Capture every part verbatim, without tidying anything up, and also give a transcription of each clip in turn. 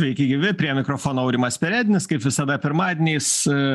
Sveiki gyvi, prie mikrofono Aurimas Perednis, kaip visada pirmadieniais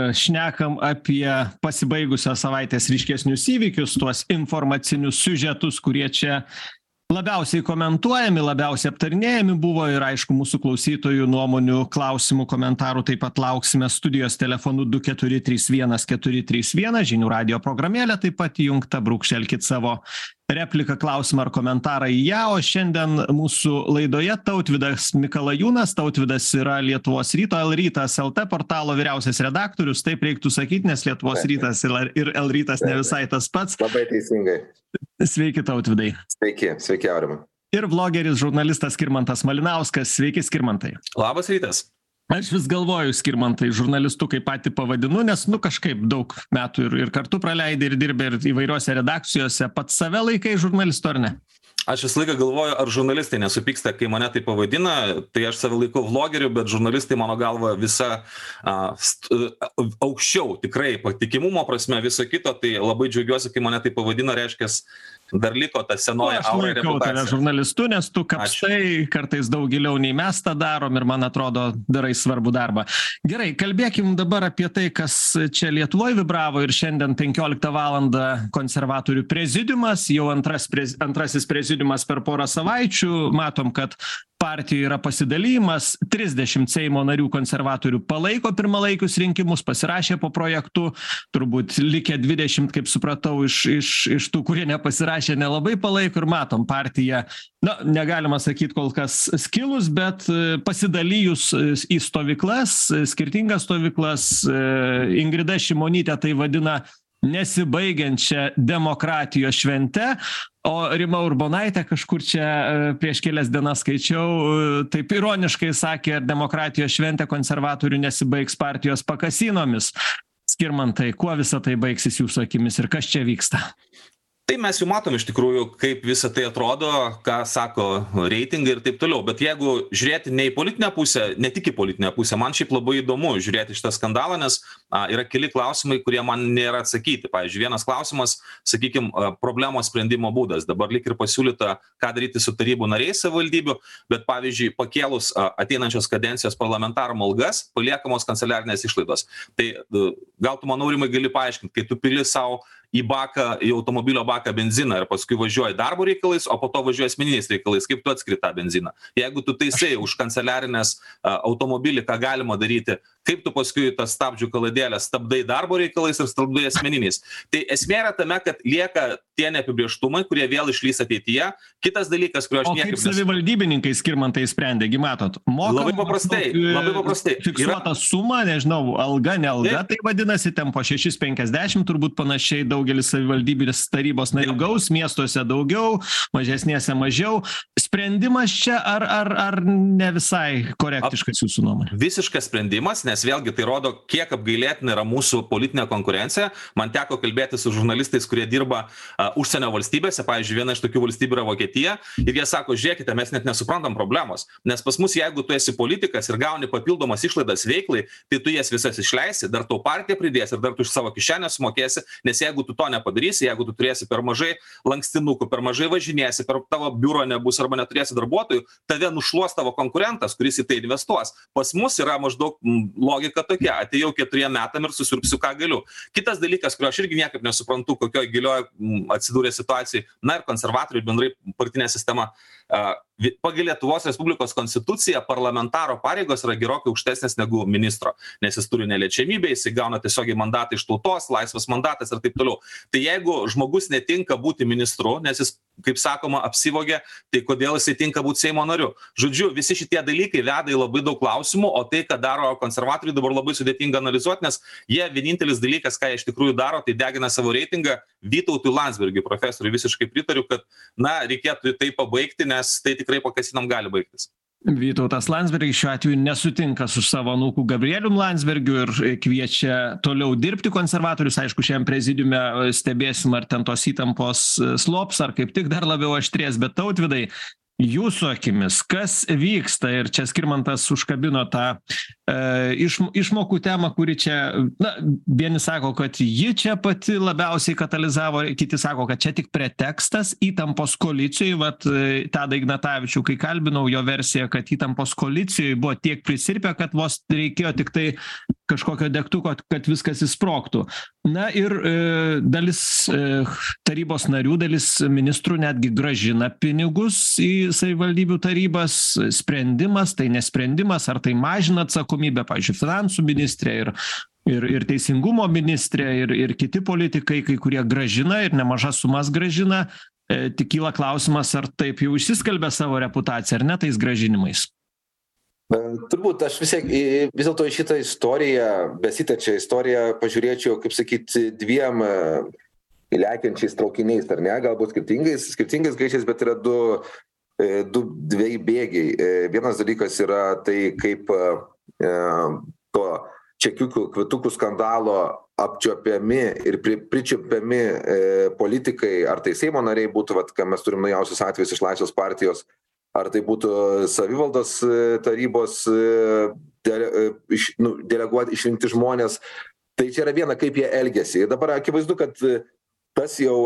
šnekam apie pasibaigusios savaitės ryškesnius įvykius, tuos informacinius siužetus, kurie čia labiausiai komentuojami, labiausiai aptarinėjami buvo ir aišku mūsų klausytojų nuomonių, klausimų, komentarų taip pat lauksime studijos telefonu du keturi trys vienas keturi trys vienas, žinių radijo programėlė taip pat įjungta, brūkštelkit savo repliką, klausimą ar komentarą į ją, o šiandien mūsų laidoje Tautvydas Mikalajūnas. Tautvydas yra Lietuvos ryto L rytas L T portalo vyriausias redaktorius, taip reiktų sakyti, nes Lietuvos rytas ir L rytas ne visai tas pats. Labai teisingai. Sveiki, Tautvydai. Sveiki, sveiki, Aurimai. Ir vlogeris, žurnalistas Skirmantas Malinauskas. Sveiki, Skirmantai. Labas rytas. Aš vis galvoju, Skirmantai, žurnalistu kaip patį pavadinu, nes, nu, kažkaip daug metų ir, ir kartu praleidai ir dirbė ir įvairiuose redakcijose. Pats save laikai žurnalistu, ar ne? Aš visą laiką galvoju, ar žurnalistai nesupyksta, kai mane tai pavadina, tai aš save laikau vlogeriu, bet žurnalistai mano galva visa a, st, a, aukščiau, tikrai patikimumo prasme viso kito, tai labai džiaugiuosi, kai mane tai pavadina, reiškia, dar liko ta senoji aura ir reputacija. Aš laikau tave žurnalistu, nes tu kapstai kartais daug giliau nei mes tą darom ir man atrodo darai svarbų darbą. Gerai, kalbėkim dabar apie tai, kas čia Lietuvoje vibravo ir šiandien penkioliktą valandą konservatorių prezidiumas, jau antras, prez, antrasis prezidiumas per porą savaičių, matom, kad partijų yra pasidalymas, trisdešimt Seimo narių konservatorių palaiko pirmalaikius rinkimus, pasirašė po projektu, turbūt likę dvidešimt, kaip supratau, iš, iš, iš tų, kurie nepasirašė, nelabai palaiko ir matom partiją, na, negalima sakyti kol kas skilus, bet pasidalijus į stovyklas, skirtingas stovyklas, Ingrida Šimonytė tai vadina nesibaigiančią demokratijos švente, o Rima Urbonaitė kažkur čia prieš kelias dienas skaičiau, taip ironiškai sakė, ar demokratijos šventė konservatorių nesibaigs partijos pakasinomis. Skirmantai, kuo visa tai baigsis jūsų akimis ir kas čia vyksta? Tai mes jau matom iš tikrųjų, kaip visa tai atrodo, ką sako reitingai ir taip toliau. Bet jeigu žiūrėti ne į politinę pusę, ne tik į politinę pusę, man šiaip labai įdomu žiūrėti šitą skandalą, nes a, yra keli klausimai, kurie man nėra atsakyti. Pavyzdžiui, vienas klausimas, sakykime, problemos sprendimo būdas. Dabar lyg ir pasiūlyta, ką daryti su tarybų nariais savivaldybių, bet pavyzdžiui, pakėlus a, ateinančios kadencijos parlamentarų algas, paliekamos kanceliarinės išlaidos. Tai gal tu, manau, Rimai, gali paaiškinti, kai tu pili savo į baką, į automobilio baką benziną ir paskui važiuoji darbo reikalais, o po to važiuoji asmeniniais reikalais, kaip tu atskiri tą benziną. Jeigu tu taisai už kanceliarinės uh, automobilį, ką galima daryti, kaip tu paskui tas stabdžių kaladėlės stabdai darbo reikalais ir stabdai asmeniniais. Tai esmė yra tame, kad lieka tie neapibrėžtumai, kurie vėl išlys ateityje. Kitas dalykas, kurio aš niekaip... O kaip savivaldybininkai Skirmantai sprendė, gi matot? Mokam, labai paprastai, labai paprastai. Fiksuota yra... suma, nežinau, alga, ne alga, tai, tai vadinasi, ten po šešis penkiasdešimt turbūt panašiai daugelis savivaldybės tarybos narių gaus, miestuose daugiau, mažesnėse mažiau. Sprendimas čia ar, ar, ar ne visai korektiškas jūsų nuomonė? Visiškas sprendimas, nes vėlgi tai rodo, kiek apgailėtina yra mūsų politinė konkurencija. Man teko kalbėti su žurnalistais, kurie dirba uh, užsienio valstybėse, pavyzdžiui, viena iš tokių valstybių yra Vokietija, ir jie sako, žiūrėkite, mes net nesuprantam problemos, nes pas mus, jeigu tu esi politikas ir gauni papildomas išlaidas veiklai, tai tu jas visas išleisi, dar tau partija pridės ir dar tu iš savo kišenės sumokėsi, nes jeigu tu to nepadarysi, jeigu tu turėsi per mažai lankstinukų, per mažai važinėsi, per tavo biuro nebus arba neturėsi darbuotojų, tave nušluos tavo konkurentas, kuris į tai investuos. Pas mus yra maždaug logika tokia, atėjau keturiem metam ir susirpsiu, ką galiu. Kitas dalykas, kurio aš irgi niekaip nesuprantu, kokioje gilioje atsidūrė situacijai, na ir konservatoriai bendrai partinė sistema. Pagal Lietuvos Respublikos konstituciją parlamentaro pareigos yra gerokai aukštesnės negu ministro, nes jis turi neliečiamybę, jis gauna tiesiogiai mandatą iš tautos, laisvas mandatas ir taip toliau. Tai jeigu žmogus netinka būti ministru, nes jis, kaip sakoma, apsivogė, tai kodėl jisai tinka būti Seimo nariu? Žodžiu, visi šitie dalykai veda į labai daug klausimų, o tai, ką daro konservatoriai, dabar labai sudėtinga analizuoti, nes jie vienintelis dalykas, ką jie iš tikrųjų daro, tai degina savo reitingą. Vytautui Landsbergiui, profesoriui, visiškai pritariu, kad, na, reikėtų tai pabaigti, nes tai tikrai pakasinom gali baigtis. Vytautas Landsbergis šiuo atveju nesutinka su savo anūku Gabrielium Landsbergiu ir kviečia toliau dirbti konservatorius. Aišku, šiam prezidiume stebėsim, ar ten tos įtampos slops, ar kaip tik dar labiau aštrės, bet Tautvydai, jūsų akimis, kas vyksta, ir čia Skirmantas užkabino tą e, iš, išmokų temą, kuri čia, na, vieni sako, kad ji čia pati labiausiai katalizavo, kiti sako, kad čia tik pretekstas įtampos koalicijoje, vat Tadą Ignatavičių, kai kalbinau, jo versija, kad įtampos koalicijoje buvo tiek prisirpę, kad vos reikėjo tik tai kažkokio degtuko, kad viskas įsprogtų. Na ir e, dalis e, tarybos narių, dalis ministrų netgi grąžina pinigus į savivaldybių tarybas. Sprendimas, tai nesprendimas, ar tai mažina atsakomybę, pavyzdžiui, finansų ministrė ir, ir, ir teisingumo ministrė ir, ir kiti politikai, kai kurie grąžina ir nemažas sumas grąžina. E, tik kyla klausimas, ar taip jau išsiskelbė savo reputaciją, ar ne tais grąžinimais. Turbūt aš vis, vis dėlto į šitą istoriją, besitečią istoriją, pažiūrėčiau, kaip sakyti, dviem lekiančiais traukiniais, ar ne, galbūt skirtingais, skirtingais greičiais, bet yra du, du dviejai bėgiai. Vienas dalykas yra tai, kaip e, to čekiukų, kvitukų skandalo apčiuopiami ir pri, pričiuopiami e, politikai, ar tai Seimo nariai būtų, vat, ką mes turim naujausius atvejus iš Laisvės partijos, ar tai būtų savivaldos tarybos dele, iš, nu, deleguoti, išrinkti žmonės. Tai čia yra viena, kaip jie elgesi. Ir dabar akivaizdu, kad tas jau,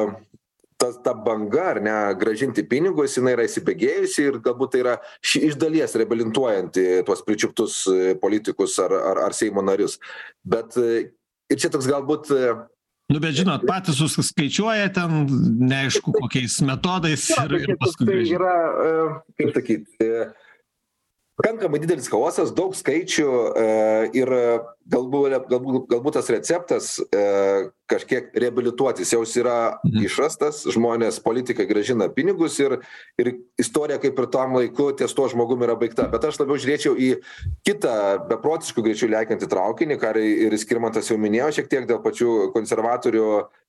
tas, ta banga, ar ne, grąžinti pinigus, jinai yra įsibėgėjusi ir galbūt tai yra ši, iš dalies reabilituojanti tuos pričiuptus politikus ar, ar, ar Seimo narius. Bet ir čia toks galbūt... Nu, bet žinot, patys suskaičiuoja ten, neaišku, kokiais metodais. Ja, ir, ir paskui tai yra, kaip sakyti, pakankamai didelis chaosas, daug skaičių ir galbūt, galbūt, galbūt tas receptas kažkiek reabilituotis jau yra mhm. išrastas, žmonės, politikai grąžina pinigus ir, ir istorija kaip ir tam laiku ties tuo žmogumi yra baigta. Bet aš labiau žiūrėčiau į kitą beprotiškų greičių lekiantį traukinį, ką ir Skirmantas jau minėjo šiek tiek dėl pačių konservatorių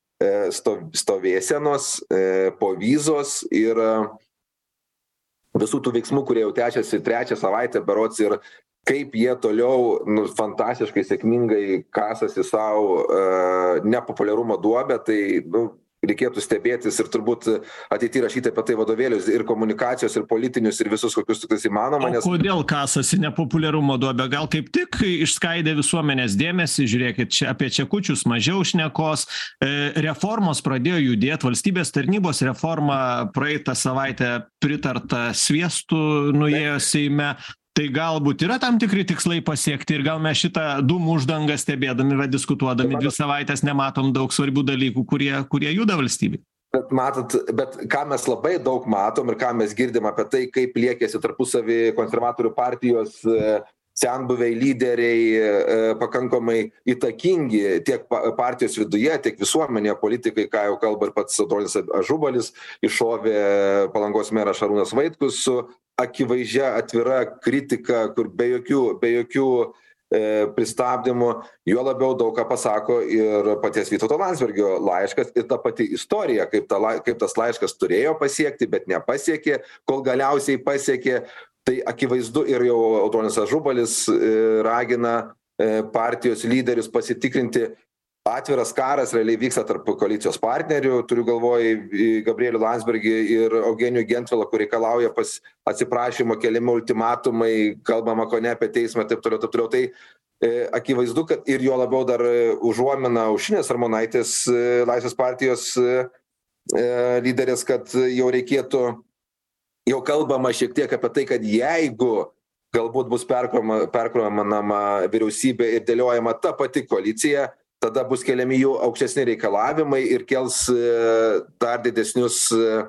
stovėsenos, povyzos ir visų tų veiksmų, kurie jau tęsiasi trečią savaitę berods ir kaip jie toliau nu, fantastiškai sėkmingai kasasi savo uh, nepopuliarumo duobę, tai nu, reikėtų stebėtis ir turbūt ateityje rašyti apie tai vadovėlius ir komunikacijos, ir politinius, ir visus kokius tiktais įmanoma. Nes... O kodėl kasasi nepopuliarumo duobę? Gal kaip tik išskaidė visuomenės dėmesį, žiūrėkit, čia apie čekučius mažiau šnekos, e, reformos pradėjo judėti, valstybės tarnybos reforma praeitą savaitę pritarta Sviestų nuėjo Seime. Tai galbūt yra tam tikri tikslai pasiekti ir gal mes šitą dūmų uždangą stebėdami, va, diskutuodami dvi savaitės nematom daug svarbių dalykų, kurie, kurie juda valstybei. Bet matot, bet ką mes labai daug matom ir ką mes girdim apie tai, kaip liekėsi tarpusavį konservatorių partijos senbuviai, lyderiai, pakankamai įtakingi tiek partijos viduje, tiek visuomenėje, politikai, ką jau kalba ir pats Audronius Ažubalis, iššovė Palangos meras Šarūnas Vaitkus su akivaizdžia atvira kritika, kur be jokių, be jokių e, pristabdymų, juo labiau daug ką pasako ir paties Vytauto Landsbergio laiškas ir ta pati istorija, kaip, ta, kaip tas laiškas turėjo pasiekti, bet nepasiekė, kol galiausiai pasiekė. Tai akivaizdu ir jau Audronius Ažubalis e, ragina e, partijos lyderius pasitikrinti. Atviras karas realiai vyksta tarp koalicijos partnerių, turiu galvoj Gabrielių Landsbergį ir Eugenijų Gentvilą, kur reikalauja pas atsiprašymo keliami ultimatumai, kalbama ko ne apie teismą, taip toliau, taip toliau. Tai e, akivaizdu, kad ir jo labiau dar užuomina Aušrinės Armonaitės e, Laisvės partijos e, lyderės, kad jau reikėtų, jau kalbama šiek tiek apie tai, kad jeigu galbūt bus perkrovama vyriausybė ir dėliojama ta pati koalicija, tada bus keliami jų aukštesni reikalavimai ir kels dar didesnius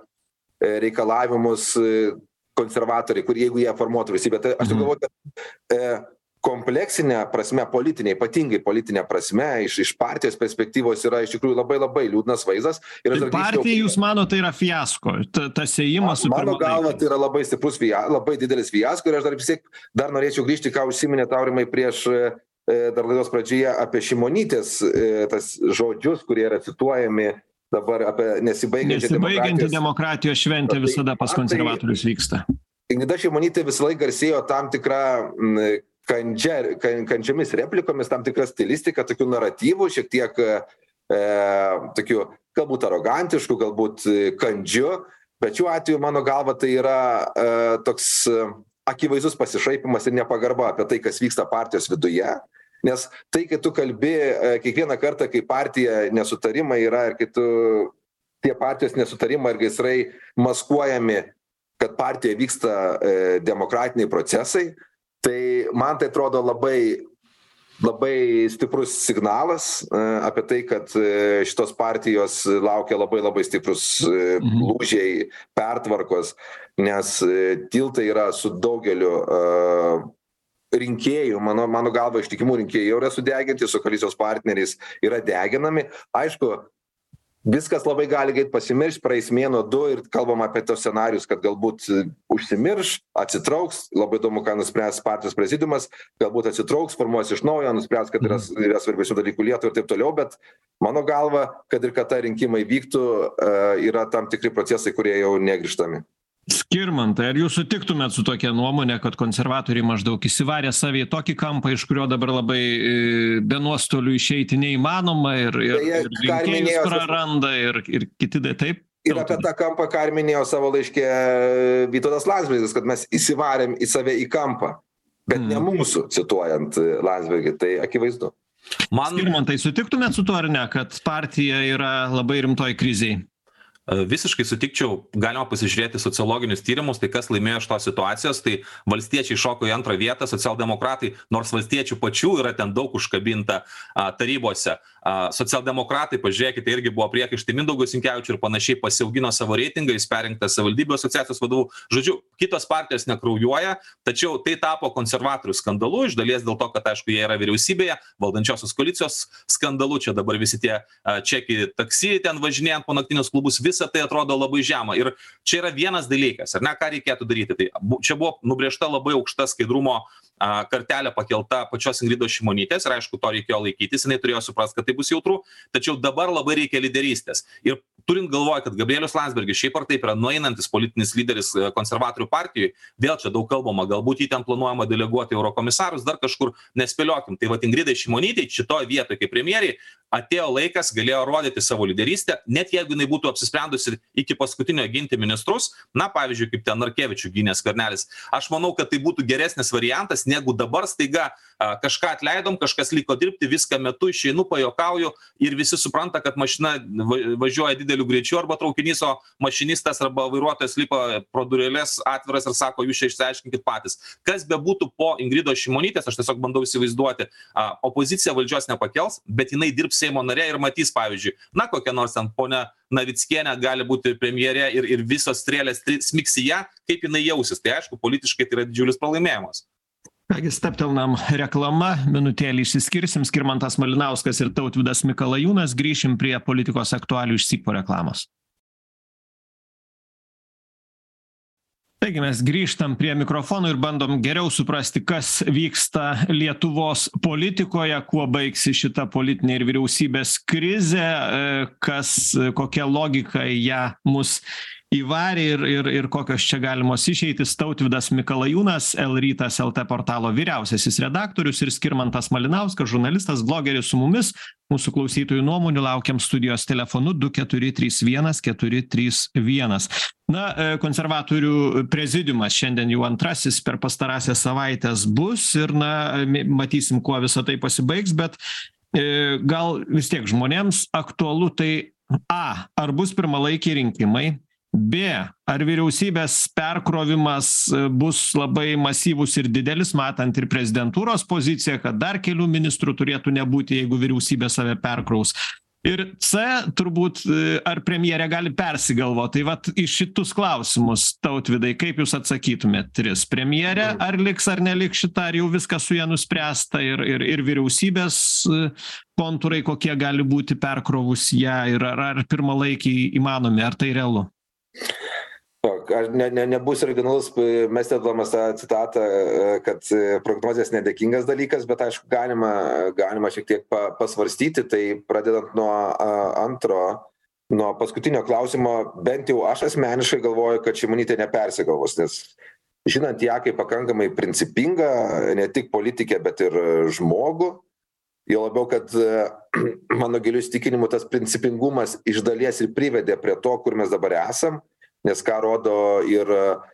reikalavimus konservatoriai, kur jeigu jie formuotų vyriausybę. Tai aš galvoju, kad kompleksinė prasme, politinė, ypatingai politinė prasme, iš, iš partijos perspektyvos yra iš tikrųjų labai labai liūdnas vaizdas. Ir tai partija, grįžčiau, jūs mano, tai yra fiasko, ta, tas ėjimas su mano galva, tai yra labai stiprus, labai didelis fiasko ir aš dar vis tiek dar norėčiau grįžti, ką užsiminėte, Aurimai, prieš dar laidos pradžioje apie Šimonytės tas žodžius, kurie yra cituojami dabar apie nesibaigiantį Nesibaigiantį demokratijos šventę visada pas konservatorius vyksta. Ingrida Šimonytė visą laiką garsėjo tam tikrą kandžia, kandžiomis replikomis, tam tikrą stilistiką, tokių naratyvų, šiek tiek e, tokių galbūt arogantiškų, galbūt kandžių, Bet šiuo atveju, mano galva, tai yra e, toks e, akivaizdus pasišaipimas ir nepagarba apie tai, kas vyksta partijos viduje. Nes tai, kai tu kalbi e, kiekvieną kartą, kai partija nesutarimai yra ir kai tu tie partijos nesutarimai ir gaisrai maskuojami, kad partija vyksta e, demokratiniai procesai, tai man tai atrodo labai labai stiprus signalas apie tai, kad šitos partijos laukia labai labai stiprus lūžiai, pertvarkos, nes tiltai yra su daugeliu rinkėjų, mano, mano galva, ištikimų rinkėjų yra sudeginti, su koalicijos partneriais yra deginami. Aišku, viskas labai gali greit pasimirš, praeis mėnuo du ir kalbam apie tos scenarius, kad galbūt užsimirš, atsitrauks, labai įdomu, ką nuspręs partijos prezidiumas, galbūt atsitrauks, formuos iš naujo, nuspręs, kad yra, yra svarbesnių dalykų Lietuvai ir taip toliau, bet mano galva, kad ir kad ta rinkimai vyktų, yra tam tikri procesai, kurie jau negrįžtami. Skirmantai, ar jūs sutiktumėt su tokia nuomonė, kad konservatoriai maždaug įsivarė savį tokį kampą, iš kurio dabar labai be nuostolių išeiti neįmanoma ir, ir, tai, ir rinkėjus praranda ir, ir kiti tai taip? Ir apie tą kampą, ką ir minėjo savo laiške Vytautas Landsbergis, kad mes įsivarėm į save į kampą, bet hmm. ne mūsų, cituojant Landsbergį, tai akivaizdu. Man... Skirmantai, sutiktumėt su tuo ar ne, kad partija yra labai rimtoj krizėj? Visiškai sutikčiau, galima pasižiūrėti sociologinius tyrimus, tai kas laimėjo iš tos situacijos, tai valstiečiai šoko į antrą vietą, socialdemokratai, nors valstiečių pačių yra ten daug užkabinta a, tarybose. A, socialdemokratai, pažiūrėkite, irgi buvo priekaištai Mindaugui Sinkevičiui ir panašiai pasiaugino savo reitingą, jis perrinktas savivaldybių asociacijos vadovų. Žodžiu, kitos partijos nekraujuoja, tačiau tai tapo konservatorių skandalu, iš dalies dėl to, kad, aišku, jie yra vyriausybėje, valdančiosios koalicijos skandalu, čia dabar visi tie a, čekiai taksi ten važinėjant po naktinius klubus, visa tai atrodo labai žema. Ir čia yra vienas dalykas, ar ne, ką reikėtų daryti. Tai čia buvo nubrėžta labai aukšta skaidrumo a, kartelė pakelta pačios Ingridos Šimonytės ir aišku, to reikėjo laikytis, jinai turėjo suprasti, kad tai bus jautru, tačiau dabar labai reikia lyderystės. Ir turint galvoje, kad Gabrielius Landsbergis šiaip ar taip yra nueinantis politinis lyderis konservatorių partijai, vėl čia daug kalbama, galbūt jį ten planuojama deleguoti eurokomisarus, dar kažkur nespėliokim. Tai va Ingridai Šimonytei šitoje vietoje kaip premjeriai atėjo laikas, galėjo rodyti savo lyderystę, net jeigu jinai būtų apsisprendusi iki paskutinio ginti ministrus, na pavyzdžiui, kaip ten Narkevičių gynė Skvernelis. Aš manau, kad tai būtų geresnis variantas, negu dabar staiga a, kažką atleidom, kažkas liko dirbti, viską metu išeinu, pajokauju ir visi supranta, kad mašina važiuoja dideliu greičiu arba traukinys, o mašinistas arba vairuotojas lipa pro durelės atviras ir sako, jūs čia išsiaiškinkit patys. Kas bebūtų po Ingridos Šimonytės, aš tiesiog bandau įsivaizduoti, a, opozicija valdžios nepakels, bet jinai dirbs Seimo narė ir matys, pavyzdžiui, na kokia nors ten ponia Navickienė gali būti premjerė ir, ir visos strėlės smigs į ją, kaip jinai jausis. Tai aišku, politiškai tai yra didžiulis pralaimėjimas. Kągi, steptelnam reklama, minutėlį išsiskirsim, Skirmantas Malinauskas ir Tautvydas Mikalajūnas, grįšim prie politikos aktualių išsyk po reklamos. Taigi mes grįžtam prie mikrofonų ir bandom geriau suprasti, kas vyksta Lietuvos politikoje, kuo baigsi šita politinė ir vyriausybės krizė, kas, kokia logika ją mus įvarė ir, ir, ir kokios čia galimos išeitis. Tautvydas Mikalajūnas, L rytas L T portalo vyriausiasis redaktorius ir Skirmantas Malinauskas, žurnalistas, blogeris su mumis. Mūsų klausytojų nuomonių laukiam studijos telefonu du keturi trys vienas keturi trys vienas. Na, konservatorių prezidiumas šiandien jau antrasis per pastarąsias savaitės bus ir, na, matysim, kuo visą tai pasibaigs, bet e, gal vis tiek žmonėms aktualu tai A, ar bus pirmalaikiai rinkimai, B, ar vyriausybės perkrovimas bus labai masyvus ir didelis, matant ir prezidentūros poziciją, kad dar kelių ministrų turėtų nebūti, jeigu vyriausybė save perkraus. Ir C, turbūt, ar premjerė gali persigalvoti. Tai vat iš šitus klausimus, Tautvydai, kaip jūs atsakytumėt tris? Premjerė ar liks ar neliks šita, ar jau viskas su ja nuspręsta ir, ir, ir vyriausybės kontūrai kokie gali būti perkrovus ją ir ar, ar pirmalaikiai įmanomi, ar tai realu? Aš ne, ne, nebus originalus, mes tėdamas tą citatą, kad prognozijas nedėkingas dalykas, bet aišku, galima, galima šiek tiek pa, pasvarstyti, tai pradedant nuo antro, nuo paskutinio klausimo, bent jau aš asmeniškai galvoju, kad Šimonytė nepersigalvos, nes žinant ją kaip pakankamai principingą, ne tik politikę, bet ir žmogų, jau labiau, kad mano giliu įsitikinimu tas principingumas iš dalies ir privedė prie to, kur mes dabar esam. nes ką rodo ir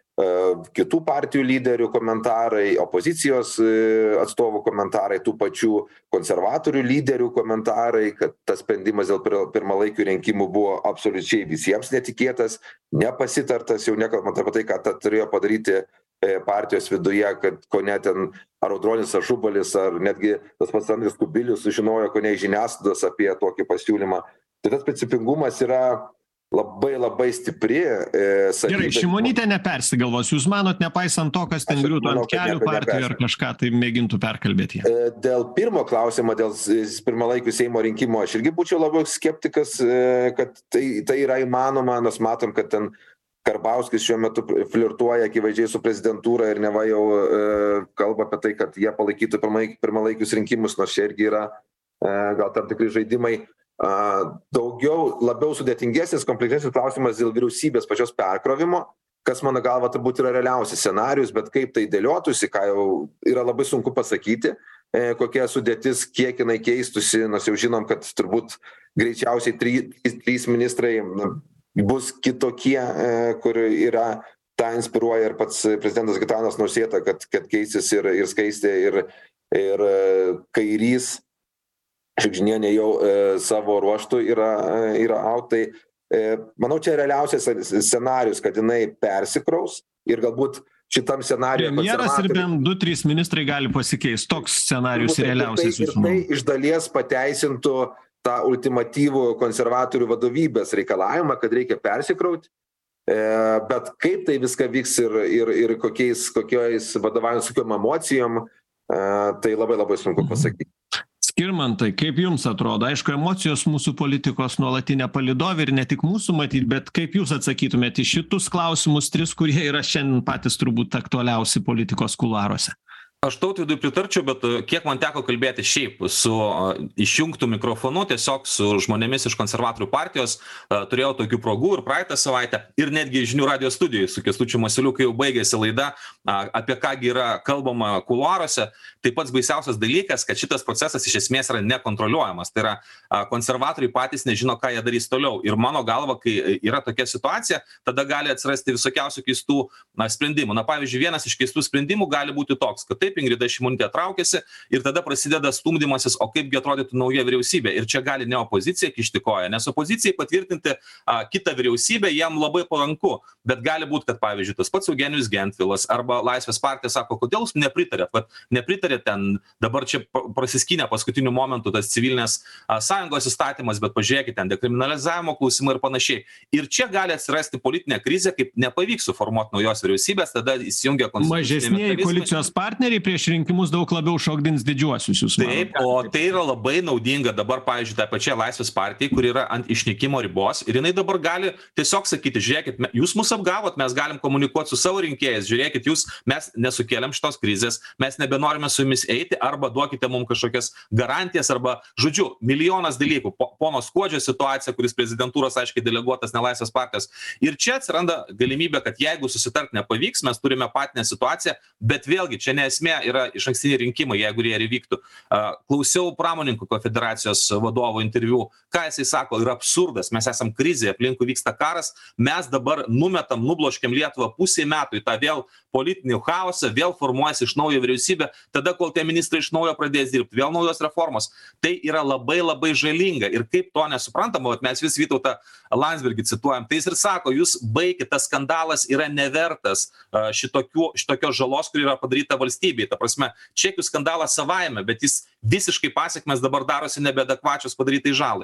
kitų partijų lyderių komentarai, opozicijos atstovų komentarai, tų pačių konservatorių lyderių komentarai, kad tas sprendimas dėl pirmalaikių rinkimų buvo absoliučiai visiems netikėtas, nepasitartas, jau nekalbant apie tai, ką tą turėjo padaryti partijos viduje, kad ko net ten ar Audronis Ažubalis, ar netgi tas pats Andrius Kubilius sužinojo, ko ne iš žiniasklaidos apie tokį pasiūlymą. Tai tas principingumas yra labai labai stipri e, savybė. Gerai, Šimonytė nepersigalvos. Jūs manot, nepaisant to, kas ten griūtų ant kelių partijų ar kažką, tai mėgintų perkalbėti? E, dėl pirmo klausimo, dėl pirmalaikių Seimo rinkimo, aš irgi būčiau labiau skeptikas, e, kad tai, tai yra įmanoma, nes matom, kad ten Karbauskis šiuo metu flirtuoja akivaizdžiai su prezidentūra ir neva jau e, kalba apie tai, kad jie palaikytų pirmalaikius rinkimus, nors čia irgi yra e, gal tam tikri žaidimai. Uh, daugiau, labiau sudėtingesnis, kompleksesnis klausimas dėl vyriausybės pačios perkrovimo, kas mano galva turbūt yra realiausias scenarius, bet kaip tai dėliotųsi, ką jau yra labai sunku pasakyti, e, kokia sudėtis, kiek jinai keistusi, nors jau žinom, kad turbūt greičiausiai trys, trys ministrai na, bus kitokie, e, kur yra, tą inspiruoja ir pats prezidentas Gitanas Nausėda, kad, kad keisis ir, ir Skaistė, ir, ir Kairys. Šiugždinienė jau e, savo ruoštų yra, yra out, tai e, manau, čia realiausias scenarius, kad jinai persikraus ir galbūt šitam scenariui premjeras ir bent du trys ministrai gali pasikeisti. Toks scenarius tai, realiausias. Ir tai, ir tai iš dalies pateisintų tą ultimatyvų konservatorių vadovybės reikalavimą, kad reikia persikrauti. E, bet kaip tai viską vyks ir, ir, ir kokiais, kokiais vadovavimus, su kokiom emocijom, e, tai labai labai sunku pasakyti. Skirmantai, kaip jums atrodo? Aišku, emocijos mūsų politikos nuolatinė palydovė ir ne tik mūsų matyt, bet kaip jūs atsakytumėte į šitus klausimus tris, kurie yra šiandien patys turbūt aktualiausi politikos kuluaruose? Aš Tautvydui pritarčiau, bet kiek man teko kalbėti šiaip su uh, išjungtų mikrofonu, tiesiog su žmonėmis iš konservatorių partijos, uh, turėjau tokių progų ir praeitą savaitę, ir netgi Žinių radijo studijoje su Kęstučiu Masiuliu, kai jau baigėsi laida, uh, apie kągi yra kalbama kuluaruose, tai pats baisiausias dalykas, kad šitas procesas iš esmės yra nekontroliuojamas. Tai yra uh, konservatoriai patys nežino, ką jie darys toliau. Ir mano galva, kai yra tokia situacija, tada gali atsirasti visokiausių keistų na, sprendimų. Na, pavyzdžiui, vienas iš keistų sprendimų gali būti toks, kad taip Ingrida Šimonytė traukiasi ir tada prasideda stumdymasis, o kaipgi atrodytų nauja vyriausybė. Ir čia gali ne opozicija kišti koją, nes opozicijai patvirtinti a, kitą vyriausybę jam labai palanku. Bet gali būti, kad pavyzdžiui, tas pats Eugenijus Gentvilas arba Laisvės partija sako, kodėl jūs nepritarėt, kad nepritarėt ten, dabar čia prasiskynė paskutiniu momentu tas civilinės a, sąjungos įstatymas, bet pažiūrėkite, ten dekriminalizavimo klausimai ir panašiai. Ir čia gali atsirasti politinė krizė, kaip nepavyks suformuoti naujos vyriausybės, tada įsijungia mažesnieji koalicijos partneriai prieš rinkimus daug labiau šokdins didžiuosius jūs. Taip, o tai yra labai naudinga dabar, pavyzdžiui, tą pačią Laisvės partijai, kur yra ant išnykimo ribos ir jinai dabar gali tiesiog sakyti, žiūrėkit, jūs mus apgavot, mes galim komunikuoti su savo rinkėjais, žiūrėkit, jūs, mes nesukėlėm šitos krizės, mes nebenorime su jumis eiti arba duokite mums kažkokias garantijas arba, žodžiu, milijonas dalykų. Po, pono Skuodžio situacija, kuris prezidentūros aiškiai deleguotas ne Laisvės partijos. Ir čia atsiranda galimybė, kad jeigu susitart nepavyks, mes turime patinę situaciją, bet vėlgi čia nesmė yra išankstiniai rinkimai, jeigu jie ir įvyktų. Klausiau Pramonininkų konfederacijos vadovo interviu, ką jisai sako, yra absurdas, mes esam krizėje, aplinkui vyksta karas, mes dabar numetam, nubloškiam Lietuvą pusė metų į tą vėl politinį chaosą, vėl formuojasi iš naujo vyriausybė, tada kol tie ministrai iš naujo pradės dirbti, vėl naujos reformos. Tai yra labai labai žalinga ir kaip to nesuprantama, mes vis Vytautą Landsbergį cituojam, tai jis ir sako, jūs baikit, tas skandalas yra nevertas šitokių, šitokios žalos, kuri yra padaryta valstybei. Ta prasme, čekių skandalas savaime, bet jis visiškai pasiekmes dabar darosi nebeadekvačios padarytai žalai.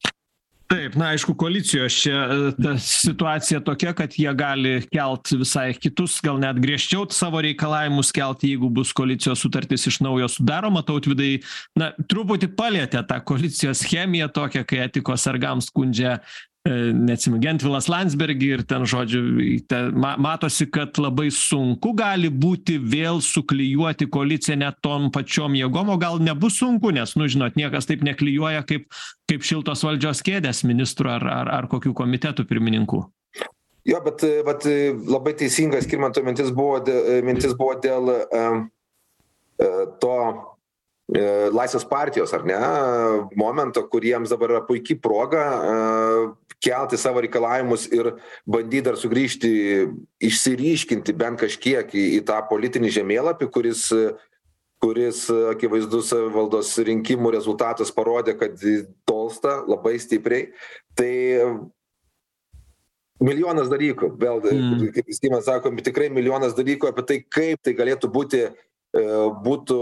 Taip, na aišku, koalicijos čia ta situacija tokia, kad jie gali kelt visai kitus, gal net griežčiau savo reikalavimus kelt, jeigu bus koalicijos sutartis iš naujo sudaroma. Tautvydai, na, truputį palietė tą koalicijos chemiją tokią, kai etikos sargams skundžia neatsimenu, Gentvilas Landsbergį ir ten, žodžiu, ten matosi, kad labai sunku gali būti vėl suklijuoti koaliciją net tom pačiom jėgom, o gal nebus sunku, nes, nu, žinot, niekas taip neklijuoja kaip, kaip šiltos valdžios kėdės ministrų ar, ar, ar kokių komitetų pirmininkų. Jo, bet vat, labai teisingas Skirmanto mintis buvo, mintis buvo dėl um, to Laisvės partijos, ar ne, momento, kuriems dabar yra puikiai proga kelti savo reikalavimus ir bandyti dar sugrįžti, išsiryškinti bent kažkiek į, į tą politinį žemėlapį, kuris, kuris akivaizdus savivaldos rinkimų rezultatas parodė, kad tolsta labai stipriai. Tai milijonas dalykų, vėl, mm. kaip Stimas sako, tikrai milijonas dalykų apie tai, kaip tai galėtų būti, būtų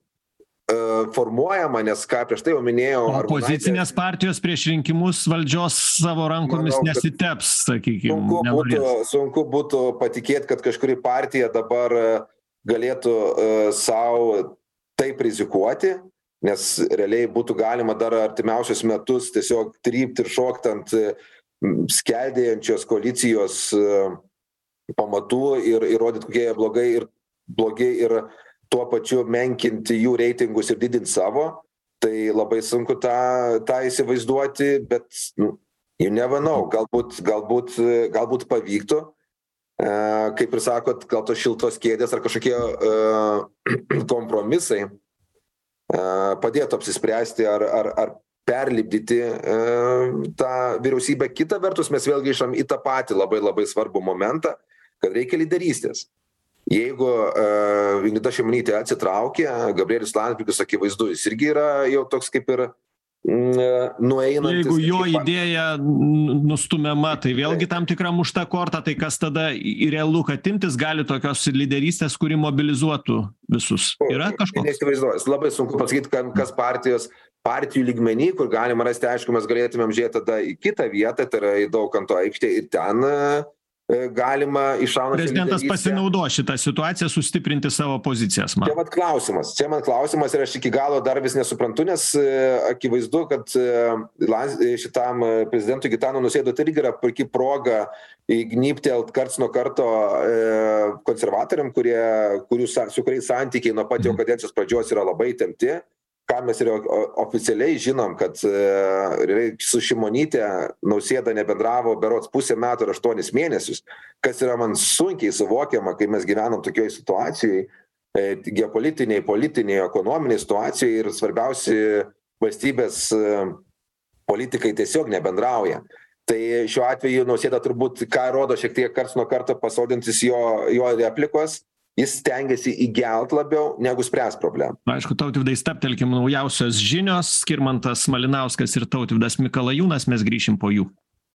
formuojama, nes ką prieš tai jau minėjau. Opozicinės partijos prieš rinkimus valdžios savo rankomis manau, nesiteps, sakykime. Sunku būtų, sunku būtų patikėti, kad kažkuri partija dabar galėtų uh, savo taip rizikuoti, nes realiai būtų galima dar artimiausius metus tiesiog trypti ir šokti ant skeldėjančios koalicijos uh, pamatų ir įrodyti, kokie jie blogai ir blogi ir tuo pačiu menkinti jų reitingus ir didinti savo, tai labai sunku tą, tą įsivaizduoti, bet nu, you never know, galbūt, galbūt, galbūt pavyktų, e, kaip ir sakot, gal tos šiltos kėdės ar kažkokie e, kompromisai e, padėtų apsispręsti ar, ar, ar perlipdyti e, tą vyriausybę. Kita vertus, mes vėl grįžtam į tą patį labai labai svarbų momentą, kad reikia lyderystės. Jeigu uh, Ingrida Šimonytė atsitraukė, Gabrielius Landsbergis akivaizdu, jis irgi yra jau toks kaip ir mm, nueinantis. Jeigu jo idėja nustumiama, tai vėlgi tam tikra mušta korta, tai kas tada į realu, kad imtis gali tokios lyderystės, kuri mobilizuotų visus. Yra kažkoks? Neįsivaizduoju, labai sunku pasakyti, kas partijos, partijų lygmenį, kur galima rasti, aišku, mes galėtumėm žiūrėti tada į kitą vietą, tai yra į Daukanto aikštę ir ten galima iššaunant. Prezidentas pasinaudo šitą situaciją sustiprinti savo pozicijas. Man. Čia man klausimas. Čia man klausimas ir aš iki galo dar vis nesuprantu, nes akivaizdu, kad šitam prezidentui Gitanui Nausėdui tai irgi yra puikiai proga įgnybtelt karts nuo karto konservatoriam, kurie, kurių, su kuriais santykiai nuo pat jo kadencijos pradžios yra labai įtempti. Ką mes ir oficialiai žinom, kad su Šimonytė Nausėda nebendravo berods pusę metų ir aštuonis mėnesius, kas yra man sunkiai suvokiama, kai mes gyvenam tokioje situacijoje, geopolitiniai, politiniai, ekonominiai situacijoje ir svarbiausi valstybės politikai tiesiog nebendrauja. Tai šiuo atveju Nausėda turbūt, ką rodo šiek tiek karts nuo karto pasodintis jo, jo replikos, jis stengiasi įgelt labiau negu spręs problemą. Aišku, Tautvydai, stabtelkim naujausios žinios. Skirmantas Malinauskas ir Tautvydas Mikalajūnas, mes grįšim po jų.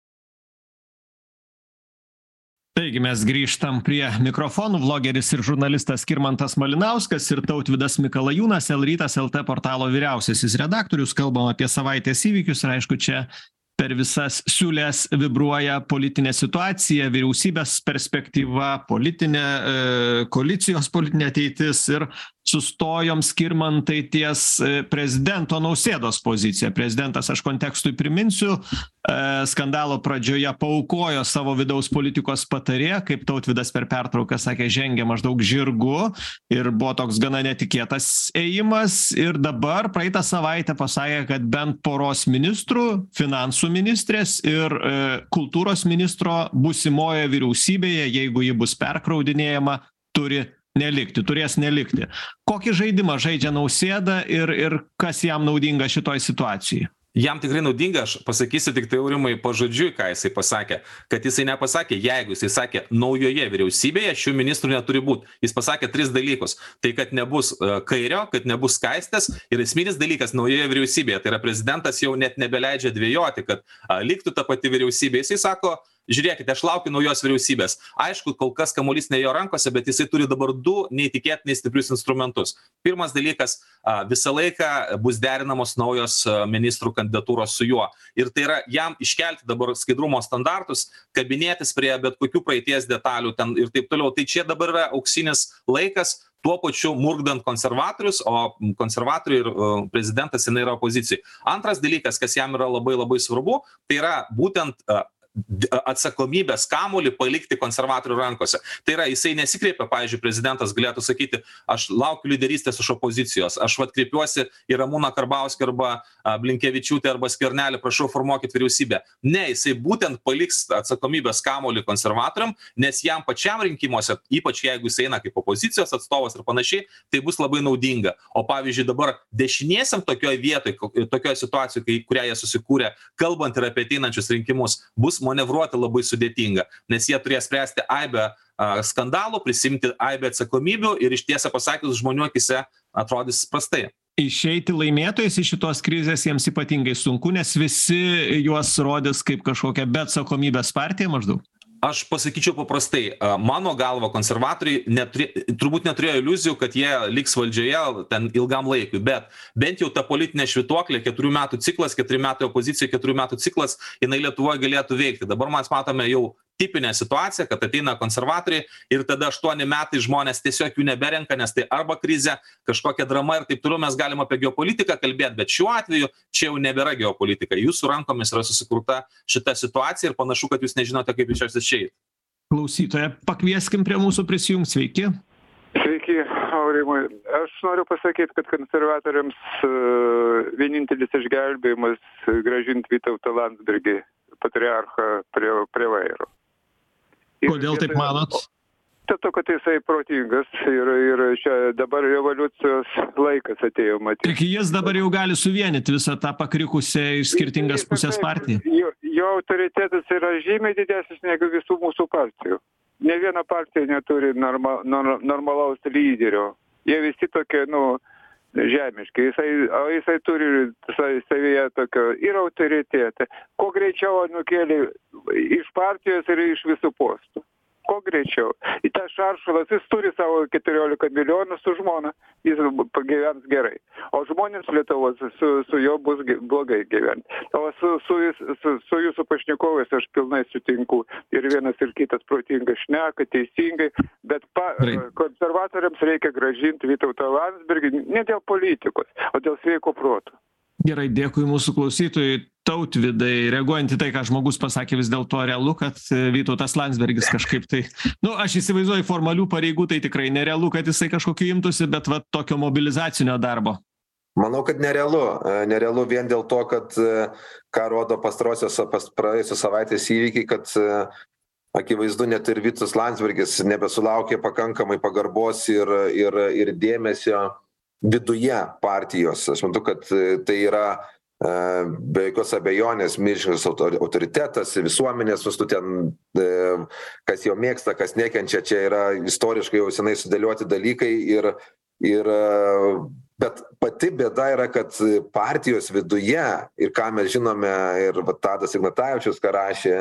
Taigi mes grįžtam prie mikrofonų. Vlogeris ir žurnalistas Skirmantas Malinauskas ir Tautvydas Mikalajūnas, L rytas L T portalo vyriausiasis redaktorius. Kalbam apie savaitės įvykius ir aišku, čia per visas siūlės vibruoja politinė situacija, vyriausybės perspektyva, politinė, e, koalicijos politinė ateitis ir sustojom, Skirmantai, ties prezidento Nausėdos poziciją. Prezidentas, aš kontekstui priminsiu, e, skandalo pradžioje paaukojo savo vidaus politikos patarėją, kaip Tautvydas per pertrauką sakė, žengė maždaug žirgu ir buvo toks gana netikėtas ėjimas ir dabar praeitą savaitę pasakė, kad bent poros ministrų, finansų ministrės ir e, kultūros ministro būsimoje vyriausybėje, jeigu ji bus perkraudinėjama, turi nelikti, turės nelikti. Kokį žaidimą žaidžia Nausėda ir, ir kas jam naudinga šitoj situacijai? Jam tikrai naudinga, aš pasakysiu tik tai Aurimai pažodžiui, ką jisai pasakė, kad jisai nepasakė, jeigu jisai sakė, naujoje vyriausybėje šių ministrų neturi būti. Jis pasakė tris dalykus. Tai, kad nebus uh, Kairio, kad nebus Skaistės ir esminis dalykas naujoje vyriausybėje. Tai yra prezidentas jau net nebeleidžia dvejoti, kad uh, liktų ta pati vyriausybė. Jisai sako, žiūrėkite, aš laukiu naujos vyriausybės. Aišku, kol kas kamuolys ne jo rankose, bet jisai turi dabar du neįtikėtinai stiprius instrumentus. Pirmas dalykas, visą laiką bus derinamos naujos ministrų kandidatūros su juo. Ir tai yra jam iškelti dabar skaidrumo standartus, kabinėtis prie bet kokių praeities detalių ten ir taip toliau. Tai čia dabar yra auksinis laikas, tuo pačiu murkdant konservatorius, o konservatoriai ir uh, prezidentas jinai yra opozicijai. Antras dalykas, kas jam yra labai labai svarbu, tai yra būtent uh, atsakomybės kamuolį palikti konservatorių rankose. Tai yra, jisai nesikreipia, pavyzdžiui, prezidentas galėtų sakyti, aš laukiu lyderystės iš opozicijos, aš vat kreipiuosi į Ramūną Karbauskį arba Blinkevičiūtę arba Skvernelį, prašau, formuokit vyriausybę. Ne, jisai būtent paliks atsakomybės kamuolį konservatoriam, nes jam pačiam rinkimuose, ypač jeigu jis eina kaip opozicijos atstovas ir panašiai, tai bus labai naudinga. O pavyzdžiui, dabar dešiniesiam tokioje vietoje, tokioje situacijoje, kai, kurią jie susikūrė, kalbant ir apie ateinančius rinkimus, bus manevruoti labai sudėtinga, nes jie turės spręsti aibę skandalų, prisimti aibę atsakomybių ir iš tiesą pasakius žmonių akise atrodys prastai. Išeiti laimėtojais iš šitos krizės jiems ypatingai sunku, nes visi juos rodys kaip kažkokią be atsakomybės partiją maždaug. Aš pasakyčiau paprastai, mano galva konservatoriai neturė, turbūt neturėjo iliuzijų, kad jie liks valdžioje ten ilgam laikui, bet bent jau ta politinė švytuoklė, keturių metų ciklas, keturių metų opozicija, keturių metų ciklas, jinai Lietuvoje galėtų veikti. Dabar mes matome jau tipinę situaciją, kad ateina konservatoriai ir tada aštuoni metai žmonės tiesiog jų neberenka, nes tai arba krizė, kažkokia drama ir taip toliau, mes galim apie geopolitiką kalbėti, bet šiuo atveju čia jau nebėra geopolitika. Jūsų rankomis yra susikurta šita situacija ir panašu, kad jūs nežinote, kaip iš jos išeiti. Klausytoją pakvieskim prie mūsų prisijungt, sveiki. Sveiki, Aurimai. Aš noriu pasakyti, kad konservatoriams uh, vienintelis išgelbėjimas grąžinti Vytautą Landsbergį, patriarchą, prie, prie vairo. Kodėl taip manot? Dėl to, kad jisai protingas ir, ir čia dabar revoliucijos laikas atėjo matyti. Tik jis dabar jau gali suvienyti visą tą pakrikusią iš skirtingas pusės partiją. Jo, jo autoritetas yra žymiai didesnis negu visų mūsų partijų. Ne viena partija neturi norma, nor, normalaus lyderio. Jie visi tokie, nu, žemiški. Jisai, o jisai turi savyje tokio ir autoritetą. Kuo greičiau nukėlė iš partijos ir iš visų postų. Kuo greičiau. Į tą Šaršalas, jis turi savo keturiolika milijonų su žmona, jis pagyvens gerai. O žmonės Lietuvos su, su jo bus blogai gyventi. O su, su, su, su jūsų pašnekovais aš pilnai sutinku. Ir vienas ir kitas protingai šneka, teisingai. Bet pa, konservatoriams reikia grąžinti Vytautą Landsbergį ne dėl politikos, o dėl sveiko proto. Gerai, dėkui mūsų klausytojui. Tautvydai, reaguojant į tai, ką žmogus pasakė, vis dėlto realu, kad Vytautas Landsbergis kažkaip tai, nu, aš įsivaizduoju formalių pareigų, tai tikrai nerealu, kad jisai kažkokiu imtųsi, bet va tokio mobilizacinio darbo. Manau, kad nerealu. Nerealu vien dėl to, kad, ką rodo pastarosios, pas praėjusios savaitės įvykiai, kad akivaizdu net ir Vytautas Landsbergis nebesulaukė pakankamai pagarbos ir, ir, ir dėmesio viduje partijos. Aš manau, kad tai yra be jokios abejonės milžiniškas autoritetas, visuomenės, tu ten, kas jo mėgsta, kas nekenčia, čia yra istoriškai jau senai sudėlioti dalykai ir, ir bet pati bėda yra, kad partijos viduje ir ką mes žinome ir Tadas Ignatavičius, ką rašė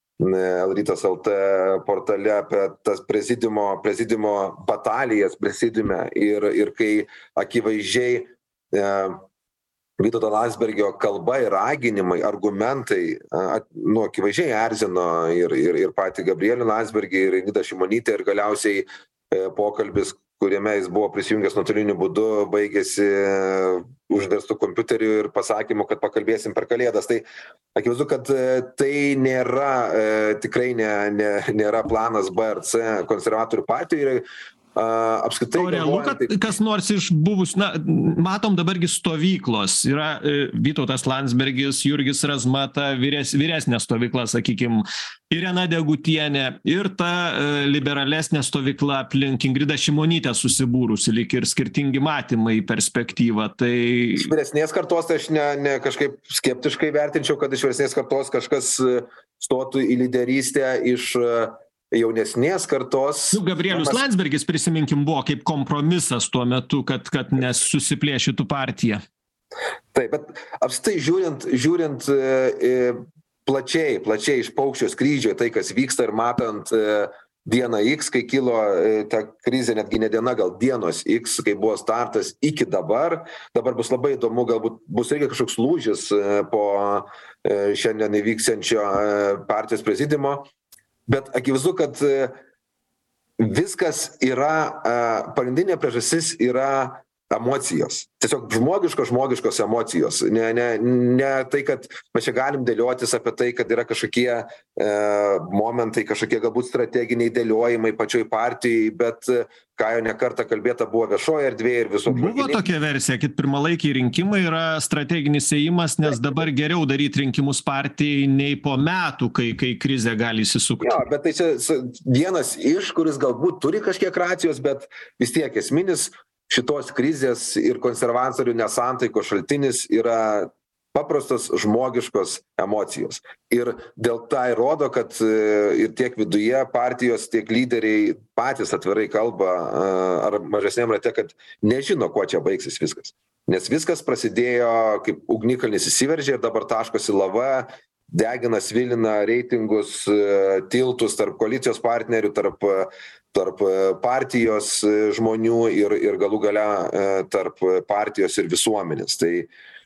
Lrytas L T portale apie tas prezidiumo, prezidiumo batalijas prezidiume ir, ir kai akivaizdžiai e, Vytauto Landsbergio kalba ir raginimai, argumentai, nu, akivaizdžiai erzino ir, ir, ir patį Gabrielių Landsbergį, ir Ingridą Šimonytę, ir galiausiai e, pokalbis, kuriame jis buvo prisijungęs nuotoliniu būdu, baigėsi užverstų kompiuteriu ir pasakymu, kad pakalbėsim per Kalėdas. Tai akivaizdu, kad tai nėra, e, tikrai ne, ne, nėra planas B ar C konservatorių partijai. Uh, apskritai, o realu, kad tai... kas nors iš buvus, na, matom dabargi stovyklos, yra e, Vytautas Landsbergis, Jurgis Razma, ta vyres, vyresnė stovykla, sakykim, Irena Degutienė ir ta e, liberalesnė stovykla aplink Ingridą Šimonytę susibūrusi, lyg ir skirtingi matymai į perspektyvą. Tai... Iš vyresnės kartos tai aš ne, ne kažkaip skeptiškai vertinčiau, kad iš vyresnės kartos kažkas stotų į lyderystę iš jaunesnės kartos. Nu, Gabrielius mes... Landsbergis, prisiminkim, buvo kaip kompromisas tuo metu, kad, kad nesusiplėšytų partija. Taip, bet apstai žiūrint, žiūrint e, plačiai, plačiai iš paukščio skrydžio, tai kas vyksta ir matant e, dieną X, kai kilo e, ta krizė, netgi ne diena, gal dienos X, kai buvo startas iki dabar. Dabar bus labai įdomu, galbūt bus irgi kažkoks lūžis e, po e, šiandien įvyksiančio e, partijos prezidiumo. Bet akivaizdu, kad viskas yra, pagrindinė priežastis yra emocijos. Tiesiog žmogiškos, žmogiškos emocijos. Ne, ne, ne tai, kad mes čia galim dėliotis apie tai, kad yra kažkokie e, momentai, kažkokie galbūt strateginiai dėliojimai pačioj partijai, bet ką jau nekartą kalbėta buvo viešoje erdvėje ir visų. Buvo tokia versija, kad pirmalaikiai rinkimai yra strateginis ėjimas, nes dabar geriau daryti rinkimus partijai nei po metų, kai, kai krizė gali įsisukti. Jo, bet tai čia vienas iš, kuris galbūt turi kažkiek racijos, bet vis tiek esminis šitos krizės ir konservatorių nesantaikos šaltinis yra paprastos žmogiškos emocijos. Ir dėl tai rodo, kad ir tiek viduje partijos, tiek lyderiai patys atvirai kalba ar mažesniam rate, kad nežino, kuo čia baigsis viskas. Nes viskas prasidėjo, kaip ugnikalnis įsiveržė ir dabar taškosi lava, degina, svilina reitingus, tiltus tarp koalicijos partnerių, tarp, tarp partijos žmonių ir, ir galų gale tarp partijos ir visuomenės. Tai